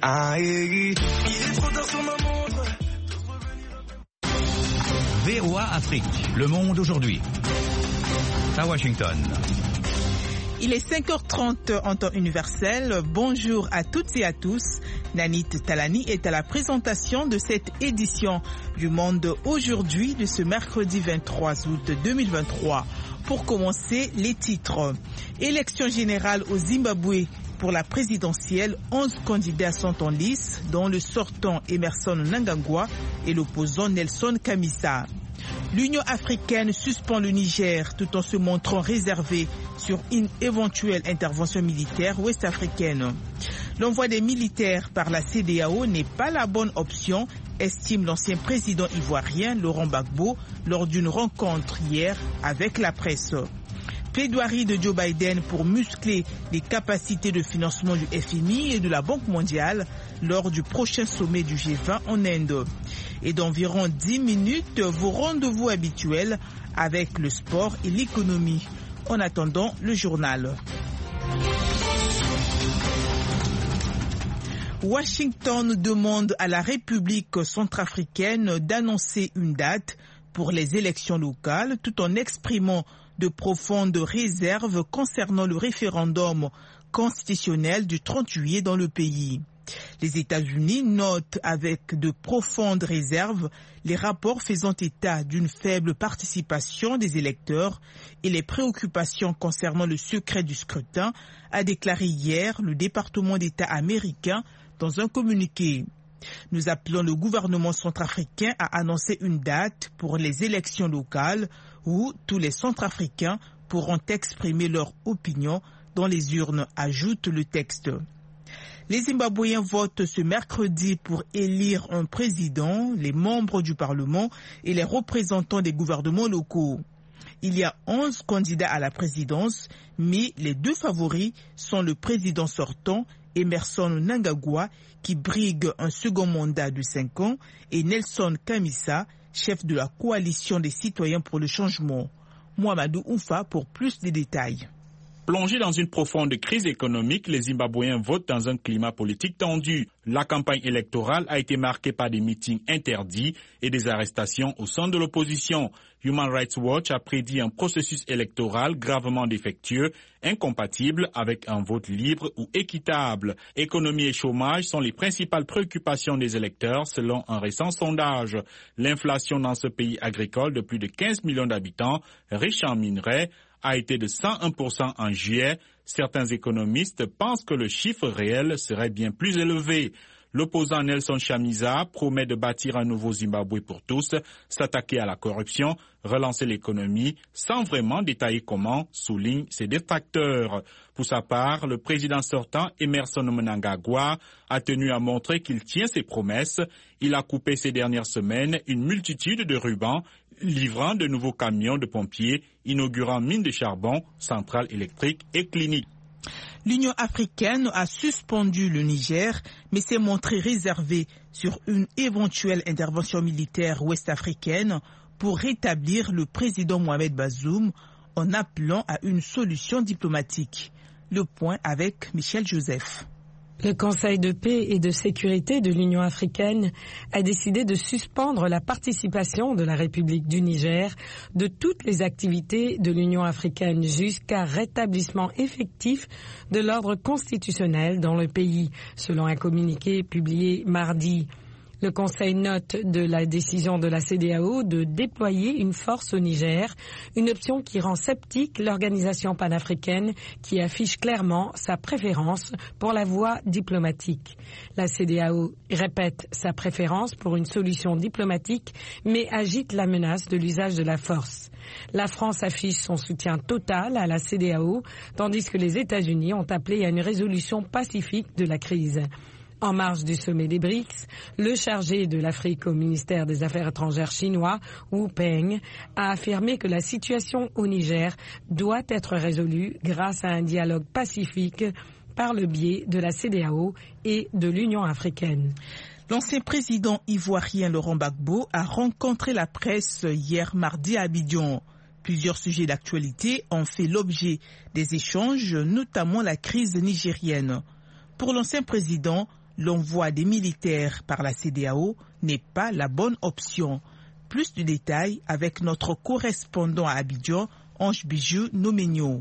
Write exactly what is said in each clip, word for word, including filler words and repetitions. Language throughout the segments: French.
Il est trop tard sur ma montre. V O A Afrique, le monde aujourd'hui. À Washington. Il est cinq heures trente en temps universel. Bonjour à toutes et à tous. Nanit Talani est à la présentation de cette édition du Monde aujourd'hui de ce mercredi vingt-trois août deux mille vingt-trois. Pour commencer, les titres. Élection générale au Zimbabwe pour la présidentielle. onze candidats sont en lice, dont le sortant Emmerson Mnangagwa et l'opposant Nelson Chamisa. L'Union africaine suspend le Niger tout en se montrant réservée sur une éventuelle intervention militaire ouest-africaine. L'envoi des militaires par la C E D E A O n'est pas la bonne option, estime l'ancien président ivoirien Laurent Gbagbo lors d'une rencontre hier avec la presse. Plaidoirie de Joe Biden pour muscler les capacités de financement du F M I et de la Banque mondiale lors du prochain sommet du G vingt en Inde. Et d'environ dix minutes, vos rendez-vous habituels avec le sport et l'économie. En attendant, le journal. Washington demande à la République centrafricaine d'annoncer une date pour les élections locales tout en exprimant de profondes réserves concernant le référendum constitutionnel du trente juillet dans le pays. Les États-Unis notent avec de profondes réserves les rapports faisant état d'une faible participation des électeurs et les préoccupations concernant le secret du scrutin, a déclaré hier le département d'État américain dans un communiqué. Nous appelons le gouvernement centrafricain à annoncer une date pour les élections locales où tous les Centrafricains pourront exprimer leur opinion dans les urnes, ajoute le texte. Les Zimbabwéens votent ce mercredi pour élire un président, les membres du Parlement et les représentants des gouvernements locaux. Il y a onze candidats à la présidence, mais les deux favoris sont le président sortant, Emmerson Mnangagwa, qui brigue un second mandat de cinq ans, et Nelson Chamisa, chef de la coalition des citoyens pour le changement. Mouamadou Oufa pour plus de détails. Plongés dans une profonde crise économique, les Zimbabwéens votent dans un climat politique tendu. La campagne électorale a été marquée par des meetings interdits et des arrestations au sein de l'opposition. Human Rights Watch a prédit un processus électoral gravement défectueux, incompatible avec un vote libre ou équitable. Économie et chômage sont les principales préoccupations des électeurs selon un récent sondage. L'inflation dans ce pays agricole de plus de quinze millions d'habitants, riche en minerais, a été de cent un pour cent en juillet. Certains économistes pensent que le chiffre réel serait bien plus élevé. L'opposant Nelson Chamisa promet de bâtir un nouveau Zimbabwe pour tous, s'attaquer à la corruption, relancer l'économie, sans vraiment détailler comment, soulignent ses détracteurs. Pour sa part, le président sortant, Emmerson Mnangagwa, a tenu à montrer qu'il tient ses promesses. Il a coupé ces dernières semaines une multitude de rubans, livrant de nouveaux camions de pompiers, inaugurant mines de charbon, centrales électriques et cliniques. L'Union africaine a suspendu le Niger, mais s'est montrée réservée sur une éventuelle intervention militaire ouest-africaine pour rétablir le président Mohamed Bazoum en appelant à une solution diplomatique. Le point avec Michel Joseph. Le Conseil de paix et de sécurité de l'Union africaine a décidé de suspendre la participation de la République du Niger de toutes les activités de l'Union africaine jusqu'à rétablissement effectif de l'ordre constitutionnel dans le pays, selon un communiqué publié mardi. Le Conseil note de la décision de la C E D E A O de déployer une force au Niger, une option qui rend sceptique l'organisation panafricaine qui affiche clairement sa préférence pour la voie diplomatique. La C E D E A O répète sa préférence pour une solution diplomatique, mais agite la menace de l'usage de la force. La France affiche son soutien total à la C E D E A O, tandis que les États-Unis ont appelé à une résolution pacifique de la crise. En marge du sommet des B R I C S, le chargé de l'Afrique au ministère des Affaires étrangères chinois, Wu Peng, a affirmé que la situation au Niger doit être résolue grâce à un dialogue pacifique par le biais de la C E D E A O et de l'Union africaine. L'ancien président ivoirien Laurent Gbagbo a rencontré la presse hier mardi à Abidjan. Plusieurs sujets d'actualité ont fait l'objet des échanges, notamment la crise nigérienne. Pour l'ancien président, l'envoi des militaires par la C E D E A O n'est pas la bonne option. Plus de détails avec notre correspondant à Abidjan, Ange Bijou Nomenyo.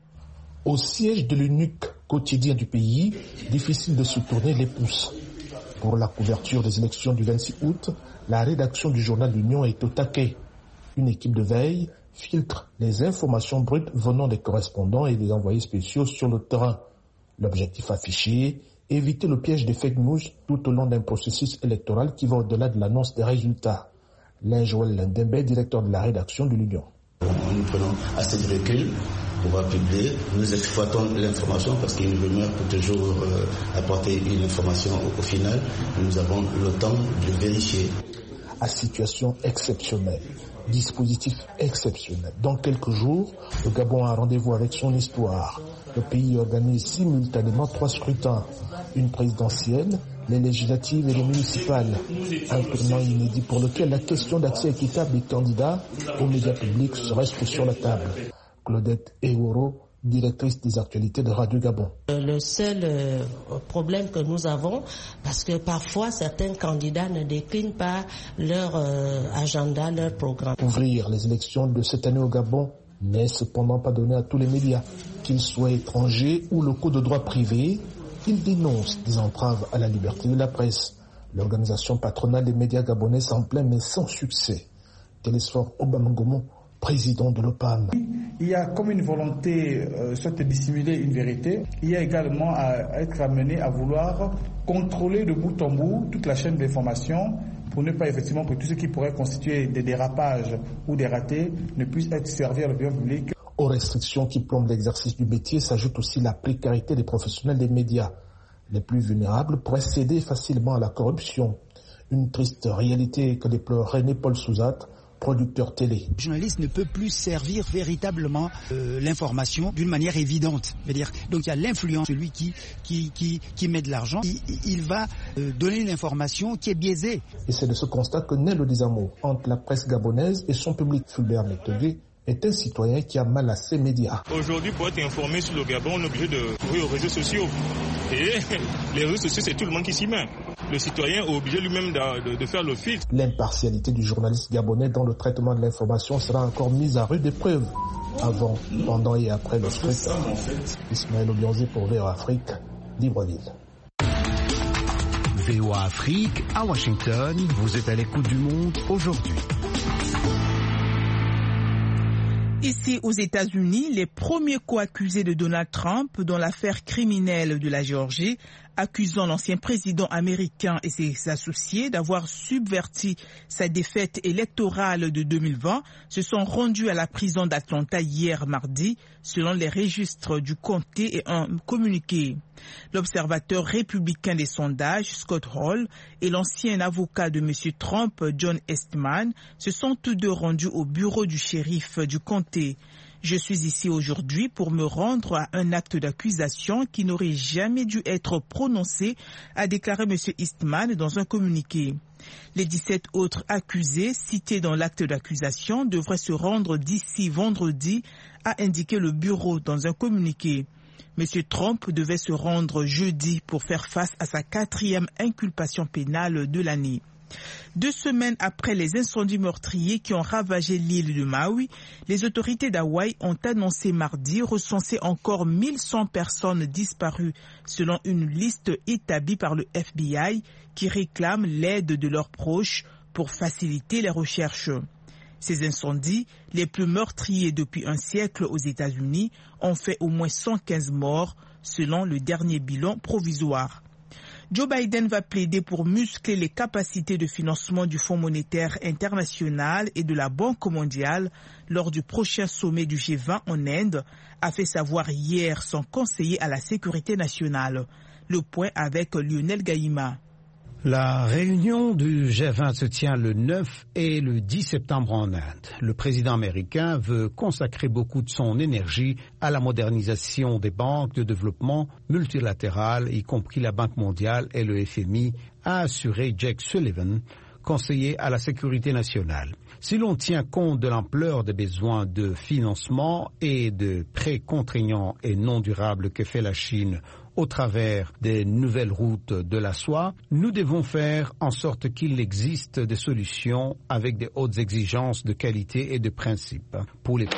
Au siège de l'unique quotidien du pays, difficile de se tourner les pouces. Pour la couverture des élections du vingt-six août, la rédaction du journal L'Union est au taquet. Une équipe de veille filtre les informations brutes venant des correspondants et des envoyés spéciaux sur le terrain. L'objectif affiché, éviter le piège des fake news tout au long d'un processus électoral qui va au-delà de l'annonce des résultats. Joël Lendembe, directeur de la rédaction de l'Union. Nous prenons assez de recul pour pouvoir publier. Nous exploitons l'information parce qu'une rumeur peut toujours euh, apporter une information au, au final. Nous avons le temps de vérifier. À situation exceptionnelle, dispositif exceptionnel. Dans quelques jours, le Gabon a rendez-vous avec son histoire. Le pays organise simultanément trois scrutins, une présidentielle, les législatives et les municipales. Un tournant inédit pour lequel la question d'accès équitable des candidats aux médias publics reste sur la table. Claudette Eworo, directrice des actualités de Radio Gabon. Le seul euh, problème que nous avons, parce que parfois certains candidats ne déclinent pas leur euh, agenda, leur programme. Ouvrir les élections de cette année au Gabon n'est cependant pas donné à tous les médias, qu'ils soient étrangers ou locaux de droit privé. Ils dénoncent des entraves à la liberté de la presse. L'organisation patronale des médias gabonais s'en plaint mais sans succès. Télésphore Obamangomo, président de l'O P A M. Il y a comme une volonté euh, soit de dissimuler une vérité. Il y a également à être amené à vouloir contrôler de bout en bout toute la chaîne d'information pour ne pas effectivement que tout ce qui pourrait constituer des dérapages ou des ratés ne puisse être servi à l'opinion publique. Aux restrictions qui plombent l'exercice du métier s'ajoute aussi la précarité des professionnels des médias. Les plus vulnérables pourraient céder facilement à la corruption. Une triste réalité que déplore René Paul Souzat, producteur télé. Le journaliste ne peut plus servir véritablement euh, l'information d'une manière évidente. C'est-à-dire, donc il y a l'influence, celui qui, qui, qui, qui met de l'argent, il, il va euh, donner une information qui est biaisée. Et c'est de ce constat que naît le désamour entre la presse gabonaise et son public. Fulbert Métové est un citoyen qui a mal à ses médias. Aujourd'hui, pour être informé sur le Gabon, on est obligé de courir aux réseaux sociaux. Et les réseaux sociaux, c'est tout le monde qui s'y met. Le citoyen est obligé lui-même de, de, de faire le filtre. L'impartialité du journaliste gabonais dans le traitement de l'information sera encore mise à rude épreuve. Avant, pendant et après le scrutin. Ismaël Obianzé pour V O A Afrique, Libreville. V O A Afrique, à Washington, vous êtes à l'écoute du monde aujourd'hui. Ici aux États-Unis, les premiers co-accusés de Donald Trump dans l'affaire criminelle de la Géorgie, accusant l'ancien président américain et ses associés d'avoir subverti sa défaite électorale de deux mille vingt, se sont rendus à la prison d'Atlanta hier mardi, selon les registres du comté et un communiqué. L'observateur républicain des sondages, Scott Hall, et l'ancien avocat de M. Trump, John Eastman, se sont tous deux rendus au bureau du shérif du comté. Je suis ici aujourd'hui pour me rendre à un acte d'accusation qui n'aurait jamais dû être prononcé, a déclaré M. Eastman dans un communiqué. Les dix-sept autres accusés cités dans l'acte d'accusation devraient se rendre d'ici vendredi, a indiqué le bureau dans un communiqué. M. Trump devait se rendre jeudi pour faire face à sa quatrième inculpation pénale de l'année. Deux semaines après les incendies meurtriers qui ont ravagé l'île de Maui, les autorités d'Hawaï ont annoncé mardi recenser encore mille cent personnes disparues, selon une liste établie par le F B I qui réclame l'aide de leurs proches pour faciliter les recherches. Ces incendies, les plus meurtriers depuis un siècle aux États-Unis, ont fait au moins cent quinze morts, selon le dernier bilan provisoire. Joe Biden va plaider pour muscler les capacités de financement du Fonds monétaire international et de la Banque mondiale lors du prochain sommet du G vingt en Inde, a fait savoir hier son conseiller à la sécurité nationale. Le point avec Lionel Gaïma. La réunion du G vingt se tient le neuf et le dix septembre en Inde. Le président américain veut consacrer beaucoup de son énergie à la modernisation des banques de développement multilatérales, y compris la Banque mondiale et le F M I, a assuré Jake Sullivan, conseiller à la sécurité nationale. Si l'on tient compte de l'ampleur des besoins de financement et de prêts contraignants et non durables que fait la Chine au travers des nouvelles routes de la soie, nous devons faire en sorte qu'il existe des solutions avec des hautes exigences de qualité et de principe pour les...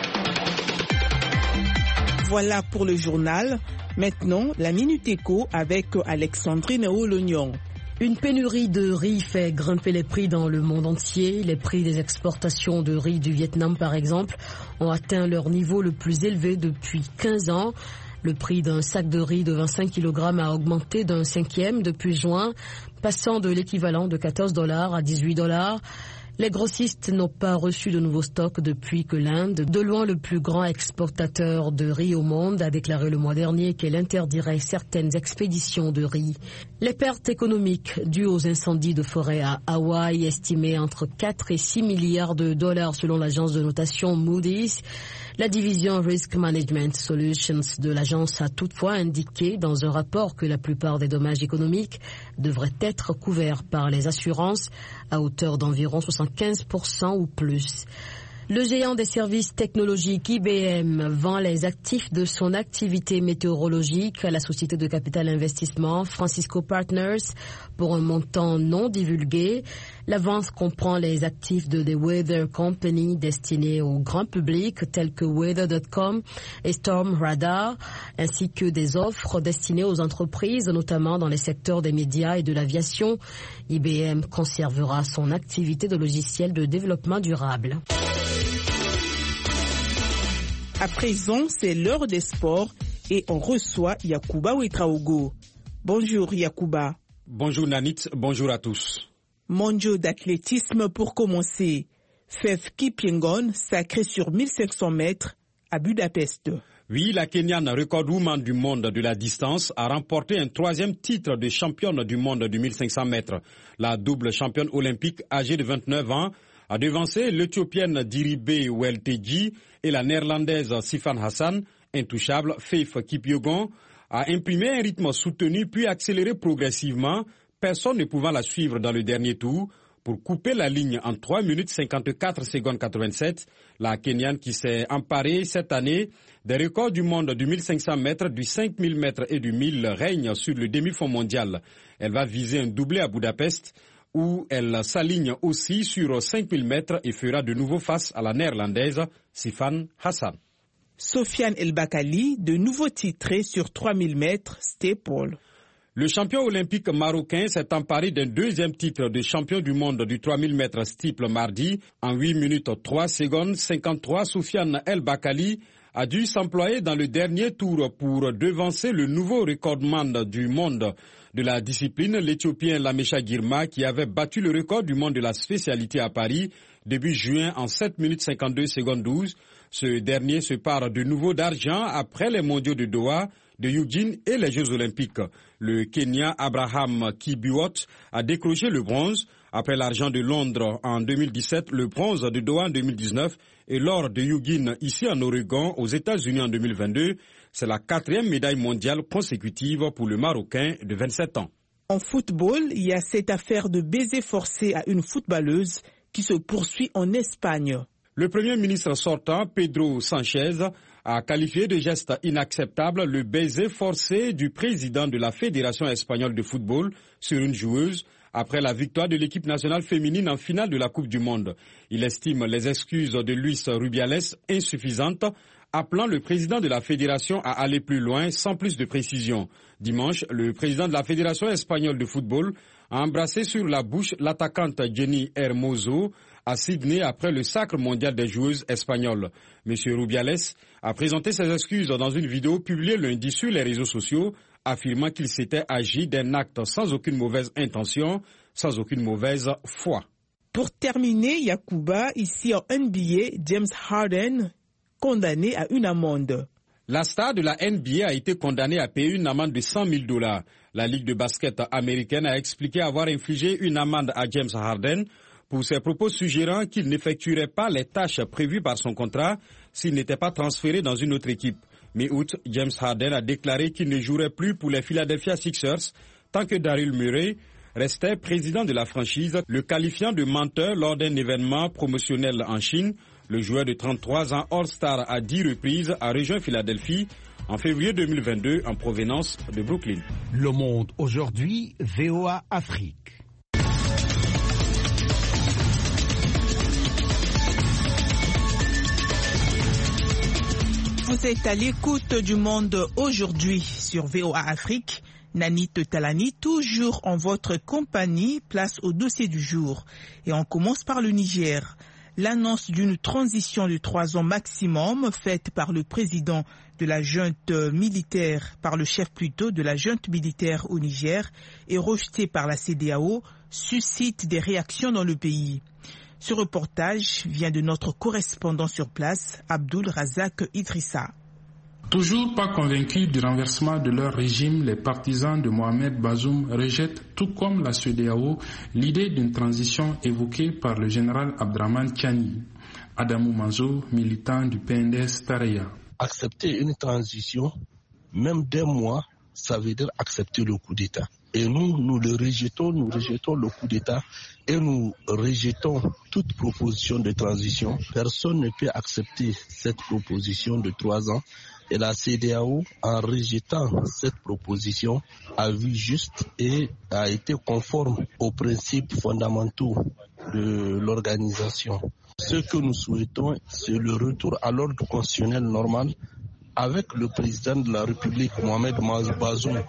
Voilà pour le journal. Maintenant, la Minute Éco avec Alexandrine Oulognon. Une pénurie de riz fait grimper les prix dans le monde entier. Les prix des exportations de riz du Vietnam, par exemple, ont atteint leur niveau le plus élevé depuis quinze ans. Le prix d'un sac de riz de vingt-cinq kilogrammes a augmenté d'un cinquième depuis juin, passant de l'équivalent de quatorze dollars à dix-huit dollars. Les grossistes n'ont pas reçu de nouveaux stocks depuis que l'Inde, de loin le plus grand exportateur de riz au monde, a déclaré le mois dernier qu'elle interdirait certaines expéditions de riz. Les pertes économiques dues aux incendies de forêt à Hawaï, estimées entre quatre et six milliards de dollars selon l'agence de notation Moody's. La division Risk Management Solutions de l'agence a toutefois indiqué dans un rapport que la plupart des dommages économiques devraient être couverts par les assurances à hauteur d'environ soixante-quinze pour cent ou plus. Le géant des services technologiques I B M vend les actifs de son activité météorologique à la société de capital investissement Francisco Partners pour un montant non divulgué. La vente comprend les actifs de The Weather Company destinés au grand public tels que weather point com et Storm Radar, ainsi que des offres destinées aux entreprises, notamment dans les secteurs des médias et de l'aviation. I B M conservera son activité de logiciel de développement durable. À présent, c'est l'heure des sports et on reçoit Yacouba Ouetraogo. Bonjour Yacouba. Bonjour Nanit, bonjour à tous. Mondiaux d'athlétisme pour commencer. Faith Kipyegon sacré sur mille cinq cents mètres à Budapest. Oui, la Kenyane recordwoman du monde de la distance a remporté un troisième titre de championne du monde du mille cinq cents mètres. La double championne olympique âgée de vingt-neuf ans a devancé l'Éthiopienne Diribe Welteji et la Néerlandaise Sifan Hassan. Intouchable, Faith Kipyegon a imprimé un rythme soutenu puis accéléré progressivement, personne ne pouvant la suivre dans le dernier tour. Pour couper la ligne en trois minutes cinquante-quatre secondes quatre-vingt-sept, la Kenyane qui s'est emparée cette année des records du monde du mille cinq cents mètres, du cinq mille mètres et du mille règne sur le demi-fond mondial. Elle va viser un doublé à Budapest, où elle s'aligne aussi sur cinq mille mètres et fera de nouveau face à la Néerlandaise Sifan Hassan. Sofiane El Bakali, de nouveau titré sur trois mille mètres steeple. Le champion olympique marocain s'est emparé d'un deuxième titre de champion du monde du trois mille mètres steeple mardi. En huit minutes trois secondes cinquante-trois, Sofiane El Bakali a dû s'employer dans le dernier tour pour devancer le nouveau recordman du monde de la discipline, l'Éthiopien Lamesha Girma, qui avait battu le record du monde de la spécialité à Paris début juin en sept minutes cinquante-deux secondes douze. Ce dernier se pare de nouveau d'argent après les mondiaux de Doha, de Eugene et les Jeux olympiques. Le Kenya Abraham Kibiwot a décroché le bronze. Après l'argent de Londres en deux mille dix-sept, le bronze de Doha en deux mille dix-neuf et l'or de Eugene ici en Oregon aux États-Unis en deux mille vingt-deux, c'est la quatrième médaille mondiale consécutive pour le Marocain de vingt-sept ans. En football, il y a cette affaire de baiser forcé à une footballeuse qui se poursuit en Espagne. Le Premier ministre sortant, Pedro Sanchez, a qualifié de geste inacceptable le baiser forcé du président de la Fédération espagnole de football sur une joueuse après la victoire de l'équipe nationale féminine en finale de la Coupe du Monde. Il estime les excuses de Luis Rubiales insuffisantes, appelant le président de la Fédération à aller plus loin sans plus de précision. Dimanche, le président de la Fédération espagnole de football a embrassé sur la bouche l'attaquante Jenny Hermoso à Sydney après le sacre mondial des joueuses espagnoles. M. Rubiales a présenté ses excuses dans une vidéo publiée lundi sur les réseaux sociaux, affirmant qu'il s'était agi d'un acte sans aucune mauvaise intention, sans aucune mauvaise foi. Pour terminer, Yacouba, ici en N B A, James Harden, condamné à une amende. La star de la N B A a été condamnée à payer une amende de cent mille dollars. La Ligue de basket américaine a expliqué avoir infligé une amende à James Harden pour ses propos suggérant qu'il n'effectuerait pas les tâches prévues par son contrat s'il n'était pas transféré dans une autre équipe. Mi-août, James Harden a déclaré qu'il ne jouerait plus pour les Philadelphia Sixers tant que Daryl Morey restait président de la franchise, le qualifiant de menteur lors d'un événement promotionnel en Chine. Le joueur de trente-trois ans All-Star à dix reprises a rejoint Philadelphie en février deux mille vingt-deux en provenance de Brooklyn. Le Monde aujourd'hui, V O A Afrique. Vous êtes à l'écoute du Monde aujourd'hui sur V O A Afrique. Nanit Talani, toujours en votre compagnie, place au dossier du jour. Et on commence par le Niger. L'annonce d'une transition de trois ans maximum faite par le président de la junte militaire, par le chef plutôt de la junte militaire au Niger et rejetée par la C E D E A O suscite des réactions dans le pays. Ce reportage vient de notre correspondant sur place, Abdul Razak Idrissa. Toujours pas convaincus du renversement de leur régime, les partisans de Mohamed Bazoum rejettent, tout comme la C E D E A O, l'idée d'une transition évoquée par le général Abdraman Tiani. Adamou Manzo, militant du P N D S Tareya. Accepter une transition, même d'un mois, ça veut dire accepter le coup d'État. Et nous, nous le rejetons, nous rejetons le coup d'État et nous rejetons toute proposition de transition. Personne ne peut accepter cette proposition de trois ans. Et la C E D E A O, en rejetant cette proposition, a vu juste et a été conforme aux principes fondamentaux de l'organisation. Ce que nous souhaitons, c'est le retour à l'ordre constitutionnel normal avec le président de la République, Mohamed Bazoum,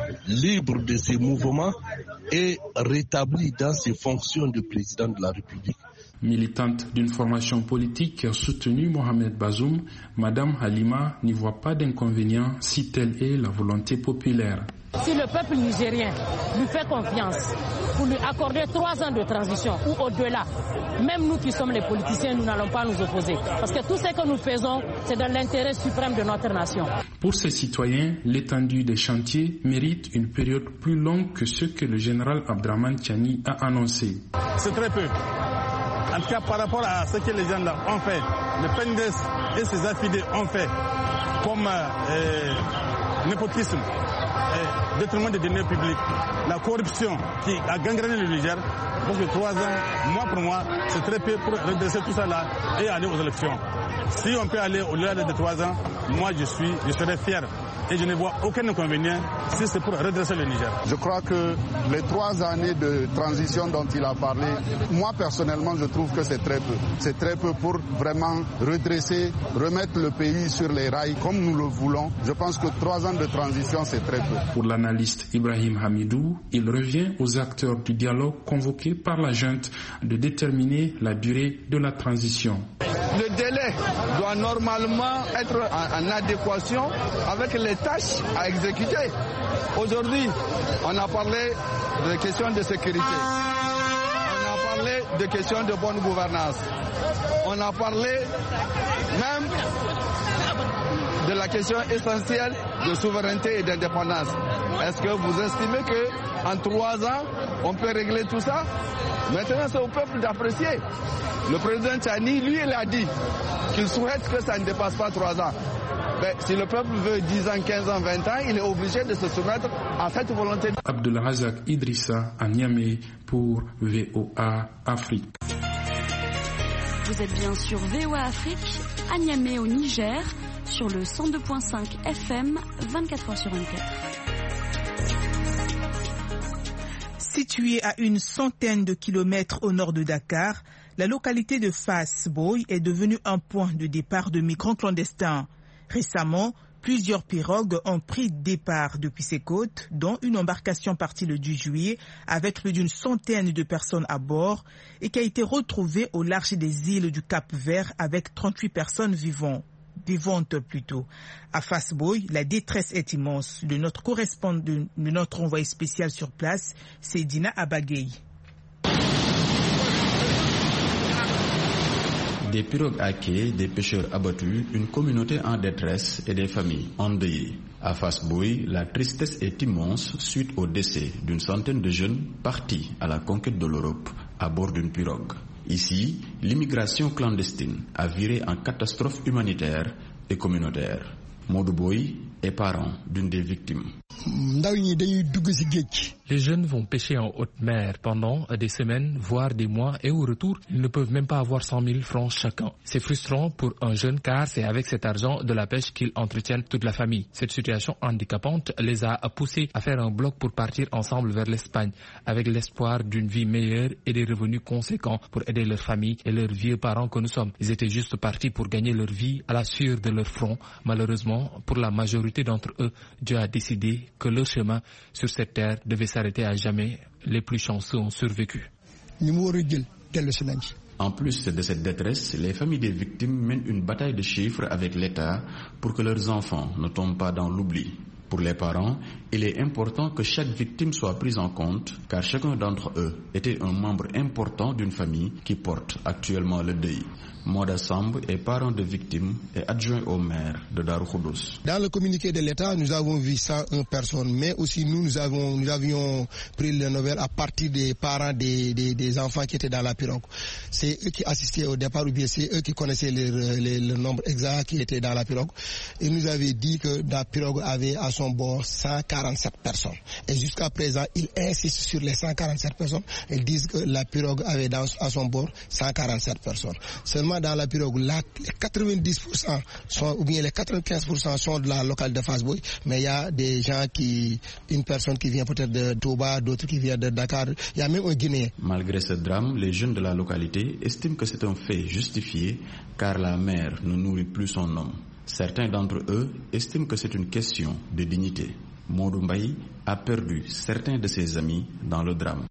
libre de ses mouvements et rétabli dans ses fonctions de président de la République. Militante d'une formation politique qui a soutenu Mohamed Bazoum, Madame Halima n'y voit pas d'inconvénient si telle est la volonté populaire. Si le peuple nigérien lui fait confiance pour lui accorder trois ans de transition ou au-delà, même nous qui sommes les politiciens, nous n'allons pas nous opposer. Parce que tout ce que nous faisons, c'est dans l'intérêt suprême de notre nation. Pour ces citoyens, l'étendue des chantiers mérite une période plus longue que ce que le général Abdraman Tiani a annoncé. C'est très peu. En tout cas, par rapport à ce que les gens là ont fait, le P N D S et ses affidés ont fait, comme euh, népotisme, euh, détournement des deniers publics, la corruption qui a gangréné le Niger, donc trois ans, mois pour mois, c'est très peu pour redresser tout ça là et aller aux élections. Si on peut aller au-delà de trois ans, moi je suis, je serai fier. Et je ne vois aucun inconvénient si c'est pour redresser le Niger. Je crois que les trois années de transition dont il a parlé, moi personnellement je trouve que c'est très peu. C'est très peu pour vraiment redresser, remettre le pays sur les rails comme nous le voulons. Je pense que trois ans de transition c'est très peu. Pour l'analyste Ibrahim Hamidou, il revient aux acteurs du dialogue convoqués par la junte de déterminer la durée de la transition. Le délai doit normalement être en, en adéquation avec les tâches à exécuter. Aujourd'hui, on a parlé de questions de sécurité. On a parlé de questions de bonne gouvernance. On a parlé même de la question essentielle de souveraineté et d'indépendance. Est-ce que vous estimez qu'en trois ans, on peut régler tout ça? Maintenant, c'est au peuple d'apprécier. Le président Tiani, lui, il a dit qu'il souhaite que ça ne dépasse pas trois ans. Mais si le peuple veut dix ans, quinze ans, vingt ans, il est obligé de se soumettre à cette volonté. Abdul Razak Idrissa à Niamey pour V O A Afrique. Vous êtes bien sur V O A Afrique, à Niamey au Niger, sur le cent deux virgule cinq F M, vingt-quatre heures sur vingt-quatre. Située à une centaine de kilomètres au nord de Dakar, la localité de Fass Boye est devenue un point de départ de migrants clandestins. Récemment, plusieurs pirogues ont pris départ depuis ces côtes, dont une embarcation partie le dix juillet avec plus d'une centaine de personnes à bord et qui a été retrouvée au large des îles du Cap-Vert avec trente-huit personnes vivant. vivantes plutôt. À Fass Boye, la détresse est immense. De notre correspondant, de notre envoyé spécial sur place, c'est Dina Abagay. Des pirogues à quai, des pêcheurs abattus, une communauté en détresse et des familles endeuillées. À Fass Boye, la tristesse est immense suite au décès d'une centaine de jeunes partis à la conquête de l'Europe à bord d'une pirogue. Ici, l'immigration clandestine a viré en catastrophe humanitaire et communautaire. Modou Boye est parent d'une des victimes. ndaw ñi dañuy dugg ci géej Les jeunes vont pêcher en haute mer pendant des semaines, voire des mois, et au retour, ils ne peuvent même pas avoir cent mille francs chacun. C'est frustrant pour un jeune car c'est avec cet argent de la pêche qu'ils entretiennent toute la famille. Cette situation handicapante les a poussés à faire un bloc pour partir ensemble vers l'Espagne, avec l'espoir d'une vie meilleure et des revenus conséquents pour aider leur famille et leurs vieux parents que nous sommes. Ils étaient juste partis pour gagner leur vie à la sueur de leur front. Malheureusement, pour la majorité d'entre eux, Dieu a décidé que leur chemin sur cette terre devait s'arrêter à jamais. Les plus chanceux ont survécu. En plus de cette détresse, les familles des victimes mènent une bataille de chiffres avec l'État pour que leurs enfants ne tombent pas dans l'oubli. Pour les parents, il est important que chaque victime soit prise en compte car chacun d'entre eux était un membre important d'une famille qui porte actuellement le deuil. Moda Samb est parent de victimes et adjoint au maire de Darou Khoudoss. Dans le communiqué de l'État, nous avons vu cent un personnes, mais aussi nous, nous, avons, nous avions pris les nouvelles à partir des parents des, des, des enfants qui étaient dans la pirogue. C'est eux qui assistaient au départ ou bien c'est eux qui connaissaient le, le, le nombre exact qui était dans la pirogue. Et nous avaient dit que la pirogue avait à son bord cent quarante-sept personnes. Et jusqu'à présent, ils insistent sur les cent quarante-sept personnes. Ils disent que la pirogue avait dans, à son bord cent quarante-sept personnes. Seulement dans la pirogue, là, les quatre-vingt-dix pour cent sont, ou bien les quatre-vingt-quinze pour cent sont de la locale de Fass Boye, mais il y a des gens qui, une personne qui vient peut-être de Touba, d'autres qui viennent de Dakar, il y a même un Guinéen. Malgré ce drame, les jeunes de la localité estiment que c'est un fait justifié car la mère ne nourrit plus son homme. Certains d'entre eux estiment que c'est une question de dignité. Modou Mbaye a perdu certains de ses amis dans le drame.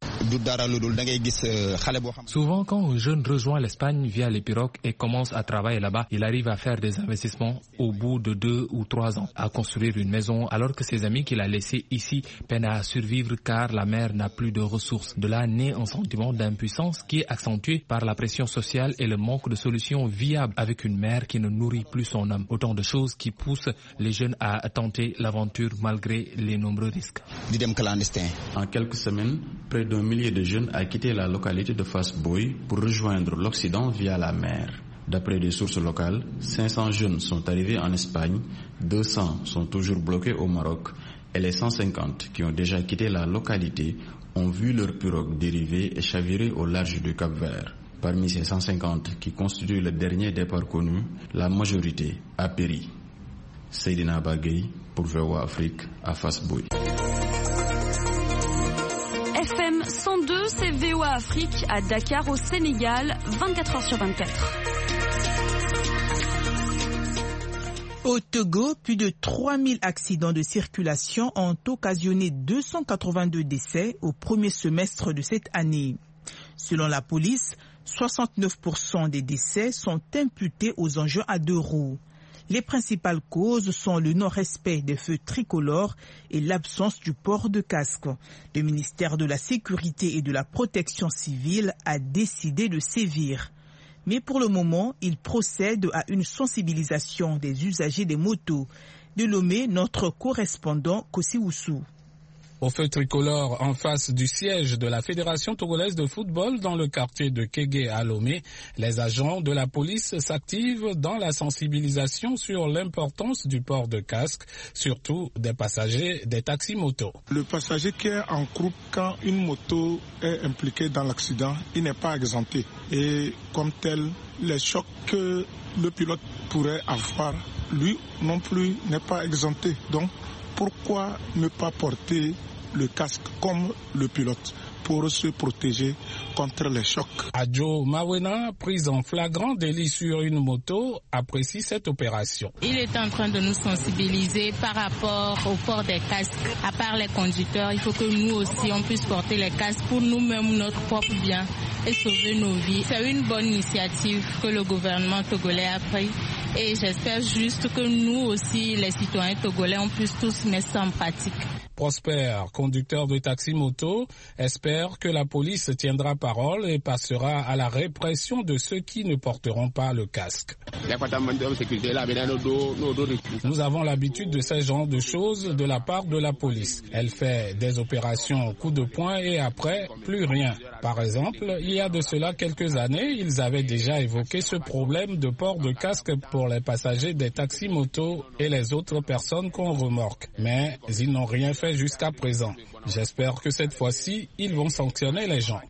Souvent, quand un jeune rejoint l'Espagne via les pirogues et commence à travailler là-bas, il arrive à faire des investissements au bout de deux ou trois ans, à construire une maison, alors que ses amis qu'il a laissés ici peinent à survivre car la mère n'a plus de ressources. De là naît un sentiment d'impuissance qui est accentué par la pression sociale et le manque de solutions viables avec une mère qui ne nourrit plus son homme. Autant de choses qui poussent les jeunes à tenter l'aventure malgré les nombreux risques. En quelques semaines, près d'un millier de jeunes a quitté la localité de Fass Boye pour rejoindre l'Occident via la mer. D'après des sources locales, cinq cents jeunes sont arrivés en Espagne, deux cents sont toujours bloqués au Maroc et les cent cinquante qui ont déjà quitté la localité ont vu leur pirogue dériver et chavirer au large du Cap-Vert. Parmi ces cent cinquante qui constituent le dernier départ connu, la majorité a péri. Seydina Bagay pour V O A Afrique à Fass Boye. F M cent deux, c'est V O A Afrique à Dakar au Sénégal, vingt-quatre heures sur vingt-quatre. Au Togo, plus de trois mille accidents de circulation ont occasionné deux cent quatre-vingt-deux décès au premier semestre de cette année. Selon la police, soixante-neuf pour cent des décès sont imputés aux engins à deux roues. Les principales causes sont le non-respect des feux tricolores et l'absence du port de casque. Le ministère de la Sécurité et de la Protection civile a décidé de sévir. Mais pour le moment, il procède à une sensibilisation des usagers des motos. De Lomé, notre correspondant Kossi Oussou. Au feu tricolore en face du siège de la Fédération togolaise de football dans le quartier de Kégué à Lomé, les agents de la police s'activent dans la sensibilisation sur l'importance du port de casque, surtout des passagers des taxis-motos. Le passager qui est en croupe quand une moto est impliquée dans l'accident, il n'est pas exempté. Et comme tel, les chocs que le pilote pourrait avoir, lui non plus n'est pas exempté. Donc, pourquoi ne pas porter le casque comme le pilote pour se protéger contre les chocs? Adjo Mawena, prise en flagrant délit sur une moto, apprécie cette opération. Il est en train de nous sensibiliser par rapport au port des casques. À part les conducteurs, il faut que nous aussi on puisse porter les casques pour nous-mêmes, notre propre bien et sauver nos vies. C'est une bonne initiative que le gouvernement togolais a prise. Et j'espère juste que nous aussi, les citoyens togolais, on puisse tous mettre ça en pratique. Prosper, conducteur de taxi-moto, espère que la police tiendra parole et passera à la répression de ceux qui ne porteront pas le casque. Nous avons l'habitude de ce genre de choses de la part de la police. Elle fait des opérations coup de poing et après, plus rien. Par exemple, il y a de cela quelques années, ils avaient déjà évoqué ce problème de port de casque pour les passagers des taxis-motos et les autres personnes qu'on remorque. Mais ils n'ont rien fait jusqu'à présent. J'espère que cette fois-ci, ils vont sanctionner les gens.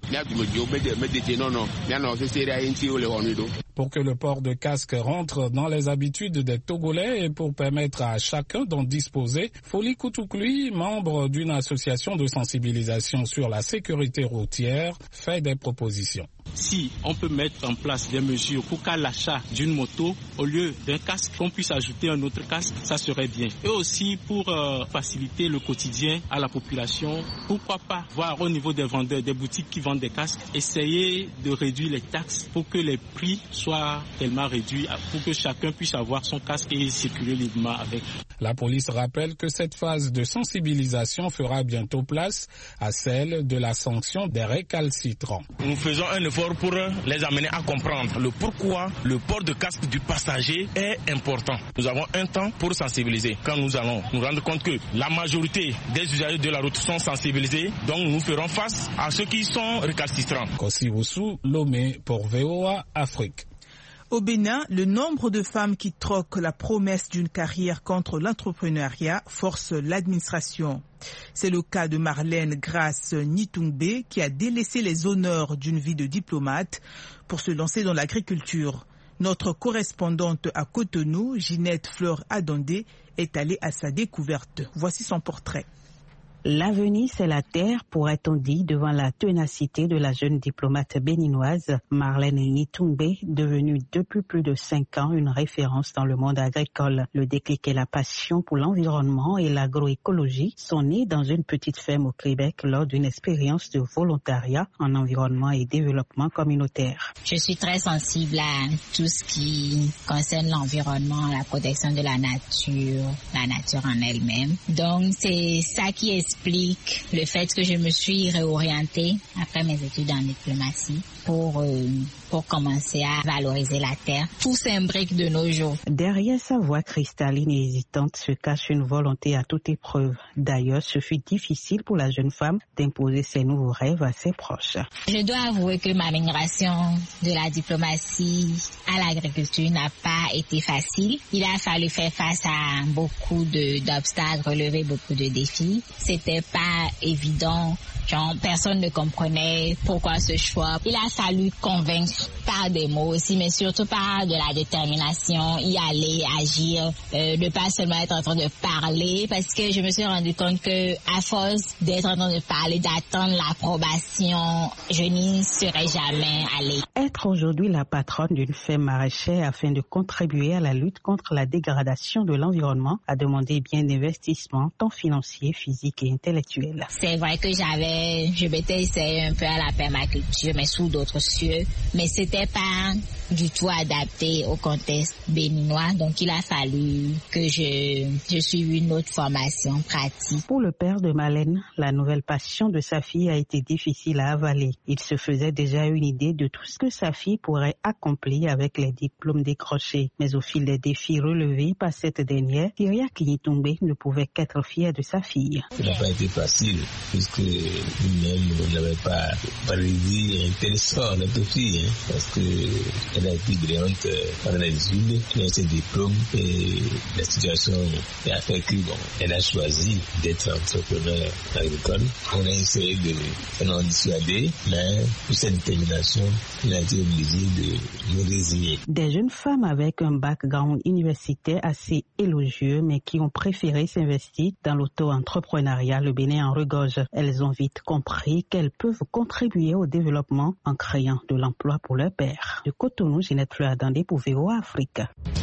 Pour que le port de casque rentre dans les habitudes des Togolais et pour permettre à chacun d'en disposer, Foli Koutoukli, membre d'une association de sensibilisation sur la sécurité routière, fait des propositions. Si on peut mettre en place des mesures pour qu'à l'achat d'une moto, au lieu d'un casque, qu'on puisse ajouter un autre casque, ça serait bien. Et aussi pour euh, faciliter le quotidien à la population, pourquoi pas voir au niveau des vendeurs, des boutiques qui vendent des casques, essayer de réduire les taxes pour que les prix soient tellement réduits, pour que chacun puisse avoir son casque et circuler librement avec. La police rappelle que cette phase de sensibilisation fera bientôt place à celle de la sanction des récalcitrants. Nous faisons un effort pour les amener à comprendre le pourquoi le port de casque du passager est important. Nous avons un temps pour sensibiliser. Quand nous allons nous rendre compte que la majorité des usagers de la route sont sensibilisés, donc nous ferons face à ceux qui sont récalcitrants. Kossi Woussou, Lomé pour V O A Afrique. Au Bénin, le nombre de femmes qui troquent la promesse d'une carrière contre l'entrepreneuriat force l'administration. C'est le cas de Marlène Grace Nitungbe qui a délaissé les honneurs d'une vie de diplomate pour se lancer dans l'agriculture. Notre correspondante à Cotonou, Ginette Fleur Adondé, est allée à sa découverte. Voici son portrait. L'avenir, c'est la terre, pourrait-on dire, devant la ténacité de la jeune diplomate béninoise Marlène Nitungbe, devenue depuis plus de cinq ans une référence dans le monde agricole. Le déclic et la passion pour l'environnement et l'agroécologie sont nés dans une petite ferme au Québec lors d'une expérience de volontariat en environnement et développement communautaire. Je suis très sensible à tout ce qui concerne l'environnement, la protection de la nature, la nature en elle-même. Donc, c'est ça qui est explique le fait que je me suis réorientée après mes études en diplomatie pour, euh, pour commencer à valoriser la terre. Tout s'imbrique de nos jours. Derrière sa voix cristalline et hésitante se cache une volonté à toute épreuve. D'ailleurs, ce fut difficile pour la jeune femme d'imposer ses nouveaux rêves à ses proches. Je dois avouer que ma migration de la diplomatie à l'agriculture n'a pas été facile. Il a fallu faire face à beaucoup de, d'obstacles, relever beaucoup de défis. C'était pas évident. Genre, personne ne comprenait pourquoi ce choix. Il a fallu convaincre par des mots aussi, mais surtout par de la détermination, y aller, agir, euh, ne pas seulement être en train de parler, parce que je me suis rendu compte que à force d'être en train de parler, d'attendre l'approbation, je n'y serais jamais allée. Être aujourd'hui la patronne d'une ferme maraîchère afin de contribuer à la lutte contre la dégradation de l'environnement a demandé bien d'investissement, tant financier, physique et intellectuel. C'est vrai que j'avais Je m'étais essayé un peu à la permaculture, mais sous d'autres cieux. Mais c'était pas du tout adapté au contexte béninois. Donc, il a fallu que je, je suive une autre formation pratique. Pour le père de Marlène, la nouvelle passion de sa fille a été difficile à avaler. Il se faisait déjà une idée de tout ce que sa fille pourrait accomplir avec les diplômes décrochés. Mais au fil des défis relevés par cette dernière, Kyriaki Nitungbe ne pouvait qu'être fier de sa fille. Ça n'a pas été facile, puisque nous-mêmes, on n'avait pas prévu un tel sort, notre fille, hein, parce qu'elle a été brillante pendant les études, elle a ses diplômes et la situation a fait que, bon, elle a choisi d'être entrepreneur agricole. On a essayé de l'en dissuader, mais pour cette détermination, elle a été obligée de nous résigner. Des jeunes femmes avec un background universitaire assez élogieux, mais qui ont préféré s'investir dans l'auto-entrepreneuriat, le Bénin en regorge. Elles ont vite compris qu'elles peuvent contribuer au développement en créant de l'emploi pour leur père. De Cotonou, Ginette Fleur Adondé pour V O A Afrique.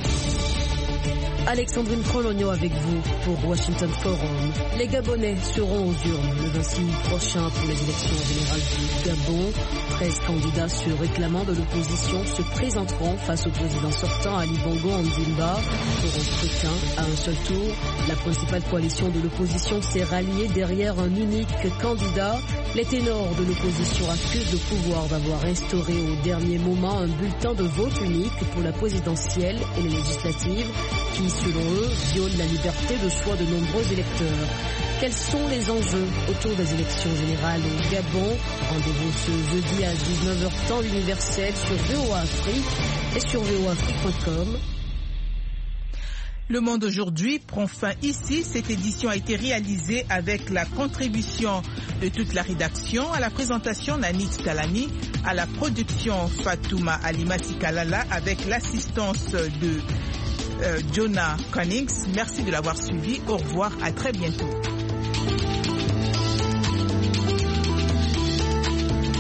Alexandrine Prologno avec vous pour Washington Forum. Les Gabonais seront aux urnes le vingt-six août prochain pour les élections générales du Gabon. treize candidats se réclamant de l'opposition se présenteront face au président sortant Ali Bongo Ondimba pour un scrutin à un seul tour. La principale coalition de l'opposition s'est ralliée derrière un unique candidat. Les ténors de l'opposition accusent le pouvoir d'avoir instauré au dernier moment un bulletin de vote unique pour la présidentielle et les législatives qui, selon eux, viole la liberté de choix de nombreux électeurs. Quels sont les enjeux autour des élections générales au Gabon? Rendez-vous ce jeudi à dix-neuf heures temps universel sur V O A Afrique et sur V O A Afrique point com. Le Monde aujourd'hui prend fin ici. Cette édition a été réalisée avec la contribution de toute la rédaction. À la présentation, Nanit Talani. À la production, Fatouma Alimati Kalala avec l'assistance de euh, Jonah Cunnings. Merci de l'avoir suivi. Au revoir. À très bientôt.